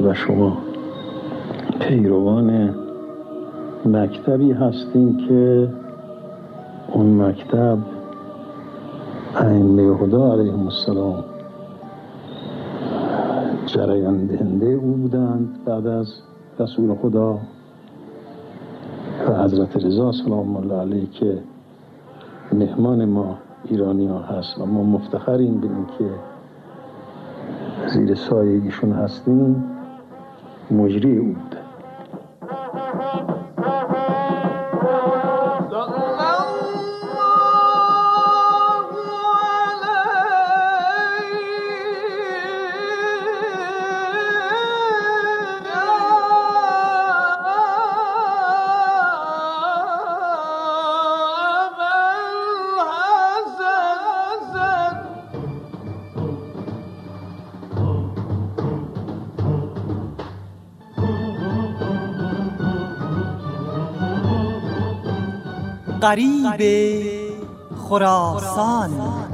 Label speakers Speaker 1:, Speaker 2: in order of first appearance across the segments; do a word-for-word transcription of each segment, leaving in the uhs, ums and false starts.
Speaker 1: و شما پیروان مکتبی هستیم که اون مکتب ائمه خدا علیهم السلام جریان دهنده او بودند بعد از رسول خدا و حضرت رضا سلام الله علیه که مهمان ما ایرانی ها هست و ما مفتخریم به این که زیر سایه ایشون هستیم. مجری او بوده.
Speaker 2: غریب خراسان.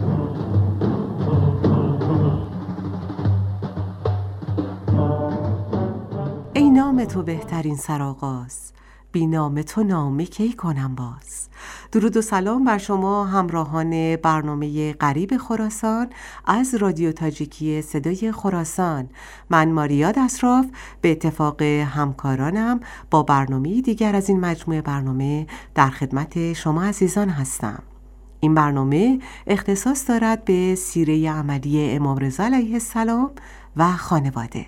Speaker 3: ای نام تو بهترین سرآغاز، بی نام تو نامه کی کنم باز. درود و سلام بر شما همراهان برنامه غریب خراسان از رادیو تاجیکی صدای خراسان. من ماریا دسراف به اتفاق همکارانم با برنامه دیگر از این مجموعه برنامه در خدمت شما عزیزان هستم. این برنامه اختصاص دارد به سیره عملی امام رضا علیه السلام و خانواده.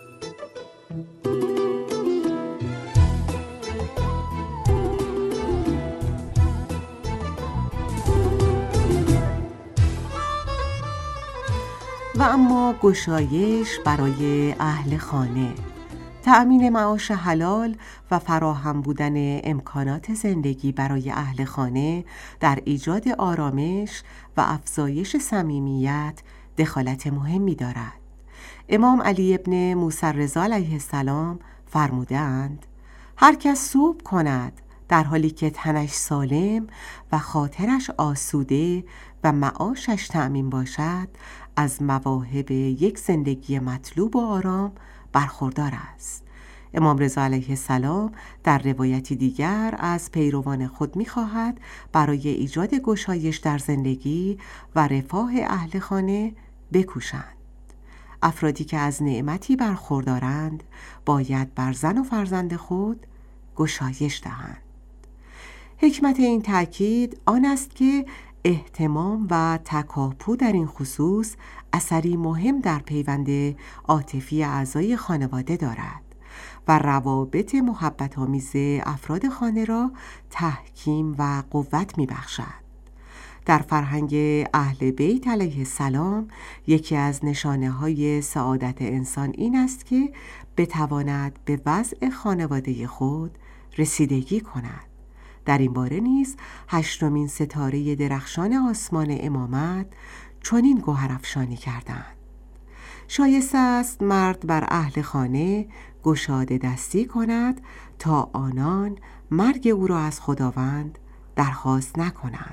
Speaker 3: و اما گشایش برای اهل خانه، تأمین معاش حلال و فراهم بودن امکانات زندگی برای اهل خانه در ایجاد آرامش و افزایش صمیمیت دخالت مهمی دارد. امام علی ابن موسی رضا علیه السلام فرمودند: هر کس صوم کند در حالی که تنش سالم و خاطرش آسوده و معاشش تأمین باشد، از مواهب یک زندگی مطلوب و آرام برخوردار است. امام رضا علیه السلام در روایتی دیگر از پیروان خود می‌خواهد برای ایجاد گشایش در زندگی و رفاه اهل خانه بکوشند. افرادی که از نعمتی برخوردارند باید بر زن و فرزند خود گشایش دهند. حکمت این تأکید آن است که اهتمام و تکاپو در این خصوص اثری مهم در پیوند عاطفی اعضای خانواده دارد و روابط محبت آمیز افراد خانه را تحکیم و قوت می بخشد. در فرهنگ اهل بیت علیه السلام یکی از نشانه های سعادت انسان این است که بتواند به وضع خانواده خود رسیدگی کند. در این باره نیز هشتمین ستاره درخشان آسمان امامت چنین گوهرافشانی کردند: شایسته است مرد بر اهل خانه گشاده دستی کند تا آنان مرگ او را از خداوند درخواست نکنند.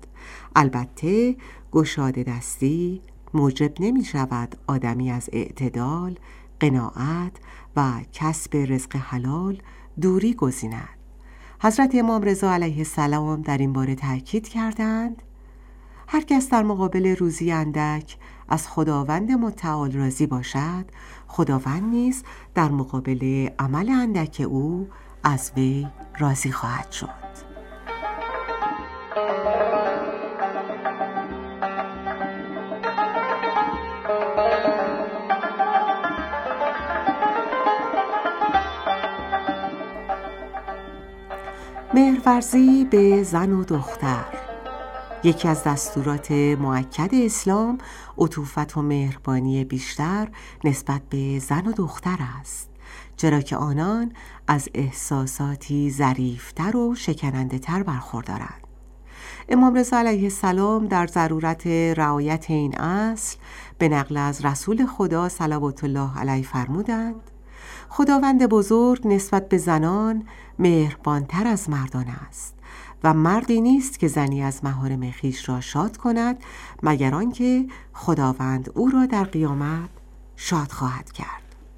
Speaker 3: البته گشاده دستی موجب نمی شود آدمی از اعتدال، قناعت و کسب رزق حلال دوری گزیند. حضرت امام رضا علیه السلام در این باره تأکید کردند: هر کس در مقابل روزی اندک از خداوند متعال راضی باشد، خداوند نیز در مقابل عمل اندک او از وی راضی خواهد شد. مهرورزی به زن و دختر یکی از دستورات مؤکد اسلام عطوفت و مهربانی بیشتر نسبت به زن و دختر است، چرا که آنان از احساساتی ظریف‌تر و شکننده‌تر برخوردارند. امام رضا علیه السلام در ضرورت رعایت این اصل به نقل از رسول خدا صلوات الله علیه فرمودند: خداوند بزرگ نسبت به زنان مهربانتر از مردان است و مردی نیست که زنی از محارم خویش را شاد کند مگر آنکه خداوند او را در قیامت شاد خواهد کرد.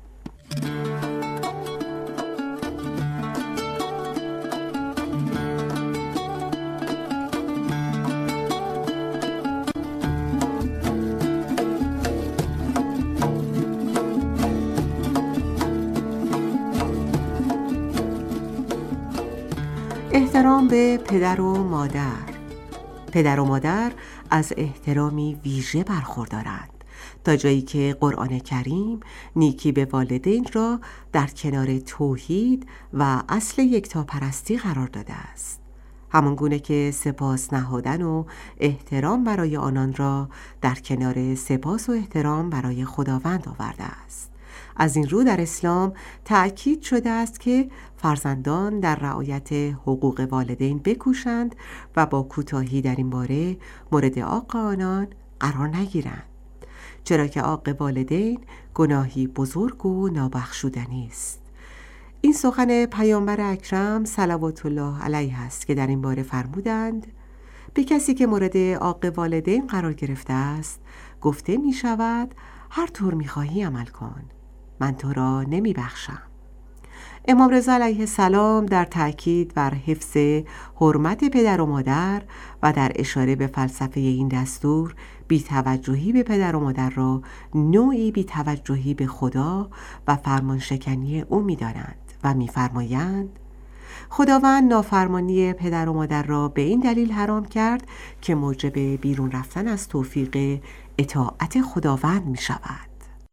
Speaker 3: احترام به پدر و مادر. پدر و مادر از احترامی ویژه برخوردارند، تا جایی که قرآن کریم نیکی به والدین را در کنار توحید و اصل یکتاپرستی قرار داده است، همان گونه که سپاس نهادن و احترام برای آنان را در کنار سپاس و احترام برای خداوند آورده است. از این رو در اسلام تأکید شده است که فرزندان در رعایت حقوق والدین بکوشند و با کوتاهی در این باره مورد عاق آنان قرار نگیرند، چرا که عاق والدین گناهی بزرگ و نابخشودنی است. این سخن پیامبر اکرم صلوات الله علیه است که در این باره فرمودند: به کسی که مورد عاق والدین قرار گرفته است گفته می شود هر طور می خواهی عمل کن، من تو را نمی بخشم. امام رضا علیه السلام در تأکید بر حفظ حرمت پدر و مادر و در اشاره به فلسفه این دستور، بی‌توجهی به پدر و مادر را نوعی بی‌توجهی به خدا و فرمانشکنی او می دانند و می فرمایند: خداوند نافرمانی پدر و مادر را به این دلیل حرام کرد که موجب بیرون رفتن از توفیق اطاعت خداوند می شود.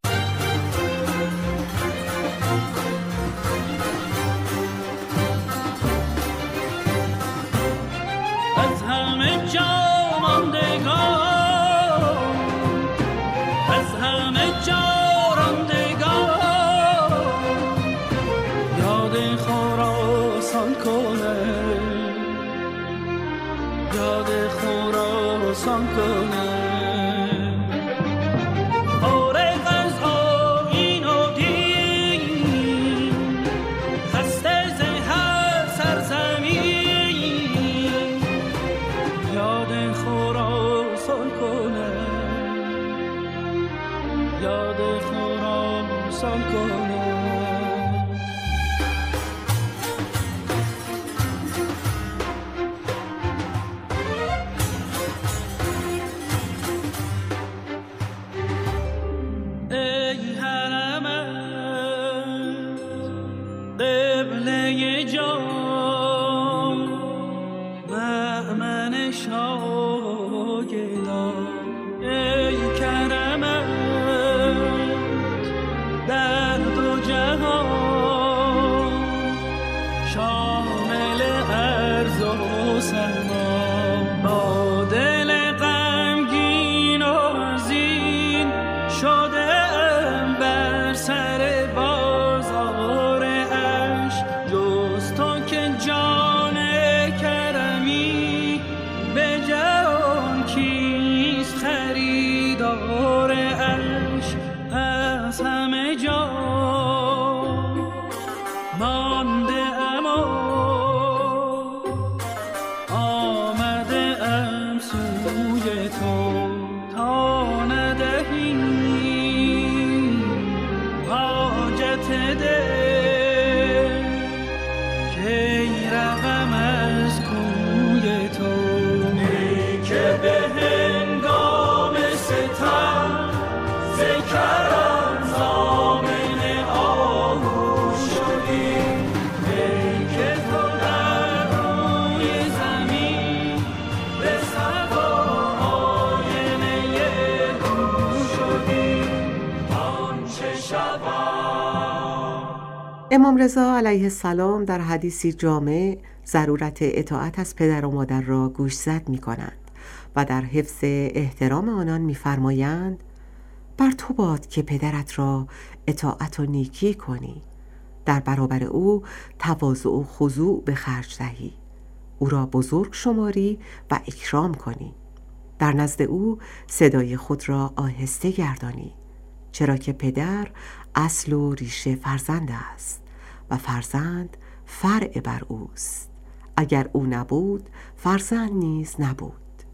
Speaker 3: امام رضا علیه السلام در حدیثی جامع ضرورت اطاعت از پدر و مادر را گوشزد می کنند و در حفظ احترام آنان می فرمایند: بر تو باد که پدرت را اطاعت و نیکی کنی، در برابر او تواضع و خضوع به خرج دهی، او را بزرگ شماری و اکرام کنی، در نزد او صدای خود را آهسته گردانی، چرا که پدر اصل و ریشه فرزند است و فرزند فرع بر اوست. اگر او نبود فرزند نیز نبود.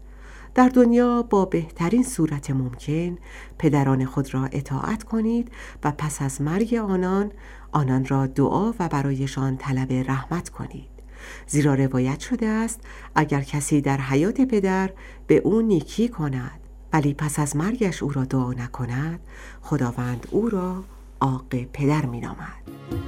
Speaker 3: در دنیا با بهترین صورت ممکن پدران خود را اطاعت کنید و پس از مرگ آنان آنان را دعا و برایشان طلب رحمت کنید، زیرا روایت شده است اگر کسی در حیات پدر به او نیکی کند ولی پس از مرگش او را دعا نکند، خداوند او را عاق پدر می نامد.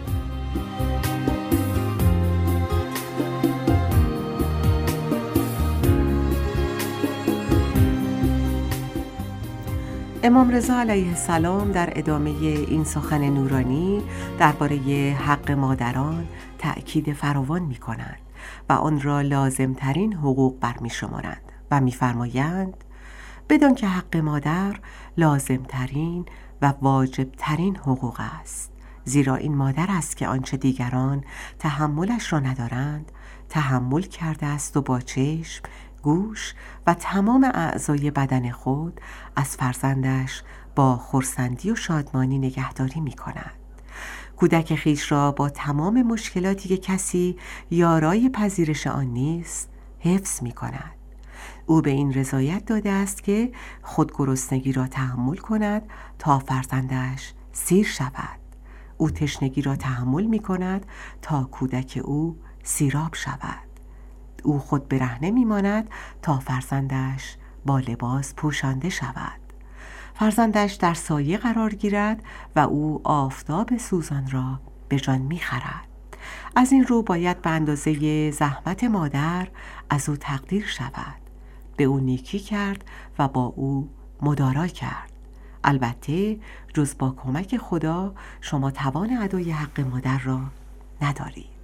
Speaker 3: امام رضا علیه السلام در ادامه این سخن نورانی درباره حق مادران تأکید فراوان می کنند و آن را لازمترین حقوق برمی شمارند و می فرمایند بدان که حق مادر لازمترین و واجبترین حقوق است، زیرا این مادر است که آنچه دیگران تحملش را ندارند تحمل کرده است و با چشم، گوش و تمام اعضای بدن خود از فرزندش با خرسندی و شادمانی نگهداری می کند. کودک خویش را با تمام مشکلاتی که کسی یارای پذیرش آن نیست حفظ می کند. او به این رضایت داده است که خود گرسنگی را تحمل کند تا فرزندش سیر شود. او تشنگی را تحمل می کند تا کودک او سیراب شود. او خود برهنه میماند تا فرزندش با لباس پوشانده شود. فرزندش در سایه قرار گیرد و او آفتاب سوزان را به جان میخرد. از این رو باید به اندازه زحمت مادر از او تقدیر شود، به او نیکی کرد و با او مدارا کرد. البته جز با کمک خدا شما توان ادای حق مادر را ندارید.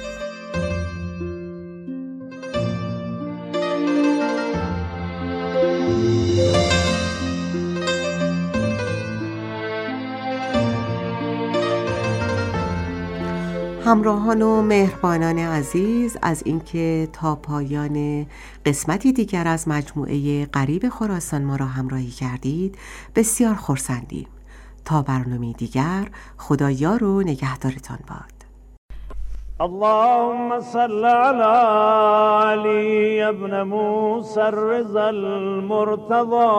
Speaker 3: همراهان و مهربانان عزیز، از اینکه تا پایان قسمتی دیگر از مجموعه غریب خراسان ما را همراهی کردید بسیار خرسندیم. تا برنامه دیگر خدا یار و نگهدارتان باد.
Speaker 4: اللهم صل على علي ابن موسى الرضا المرتضى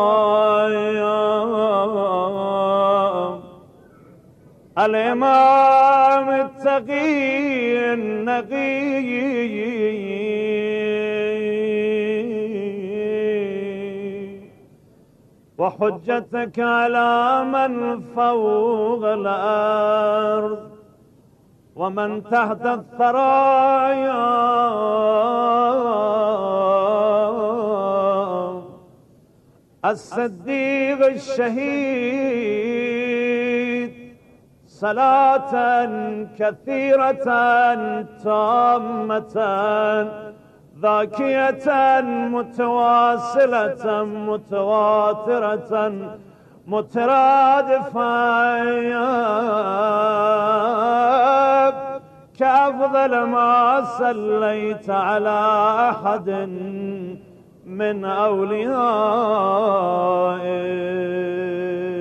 Speaker 4: الإمام التقي النقي وحجتك على من فوق الأرض ومن تحت الثرايا الصديق الشهيد صلاة كثيرة تامة ذاكية متواصلة متواترة مترادفة كأفضل ما صليت على أحد من أوليائك